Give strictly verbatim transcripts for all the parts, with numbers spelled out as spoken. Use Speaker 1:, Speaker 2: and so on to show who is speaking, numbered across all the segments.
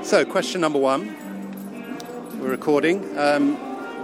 Speaker 1: So, question number one. We're recording. Um,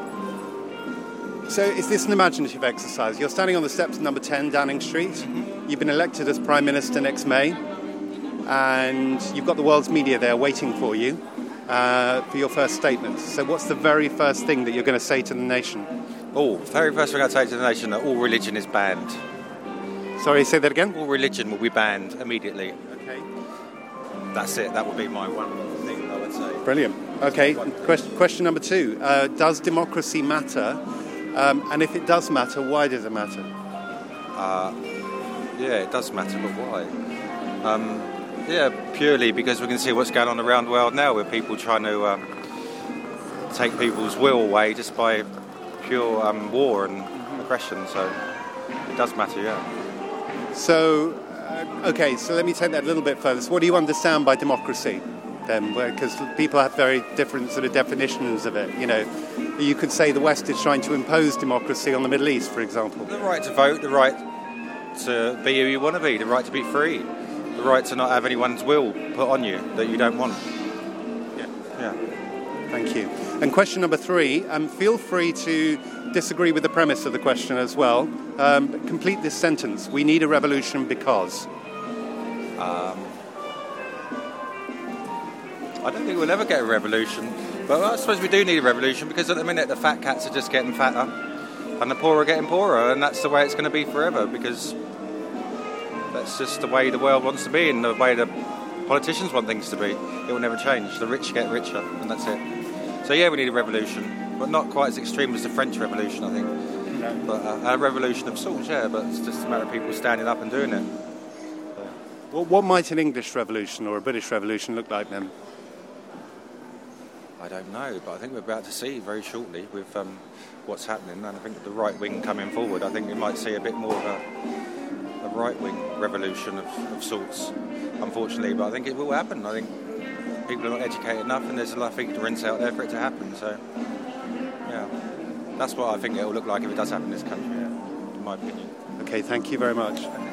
Speaker 1: so, is this an imaginative exercise? You're standing on the steps of number ten Downing Street. Mm-hmm. You've been elected as Prime Minister next May. And you've got the world's media there waiting for you uh, for your first statement. So, what's the very first thing that you're going to say to the nation?
Speaker 2: Oh, very first thing I'd say to the nation that all religion is banned.
Speaker 1: Sorry, say that again?
Speaker 2: All religion will be banned immediately.
Speaker 1: Okay.
Speaker 2: That's it. That would be my one thing I would say.
Speaker 1: Brilliant. Okay. Question, question number two. Uh, does democracy matter? Um, and if it does matter, why does it matter?
Speaker 2: Uh, yeah, it does matter, but why? Um, yeah, purely because we can see what's going on around the world now with people trying to um, take people's will away just by pure um, war and aggression. So it does matter, yeah.
Speaker 1: So... Okay, so let me take that a little bit further. So what do you understand by democracy then? Because people have very different sort of definitions of it. You know, you could say the West is trying to impose democracy on the Middle East, for example.
Speaker 2: The right to vote, the right to be who you want to be, the right to be free, the right to not have anyone's will put on you that you don't want.
Speaker 1: Yeah.
Speaker 2: Yeah.
Speaker 1: Thank you. And question number three, um, feel free to disagree with the premise of the question as well. Um, but complete this sentence. We need a revolution because...
Speaker 2: Um, I don't think we'll ever get a revolution. But I suppose we do need a revolution because at the minute the fat cats are just getting fatter and the poor are getting poorer, and that's the way it's going to be forever because that's just the way the world wants to be and the way the politicians want things to be. It will never change. The rich get richer and that's it. So yeah, we need a revolution, but not quite as extreme as the French Revolution, I think. No. But uh, a revolution of sorts, yeah, but it's just a matter of people standing up and doing it. So.
Speaker 1: Well, what might an English revolution or a British revolution look like then?
Speaker 2: I don't know, but I think we're about to see very shortly with um, what's happening, and I think with the right wing coming forward, I think we might see a bit more of a, a right wing revolution of, of sorts, unfortunately, but I think it will happen. I think people are not educated enough and there's enough ignorance out there for it to happen, so yeah, that's what I think it will look like if it does happen in this country, yeah, in my opinion.
Speaker 1: Okay, thank you very much.